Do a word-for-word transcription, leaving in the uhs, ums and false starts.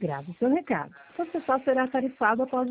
Grave seu recado. Você só será tarifado após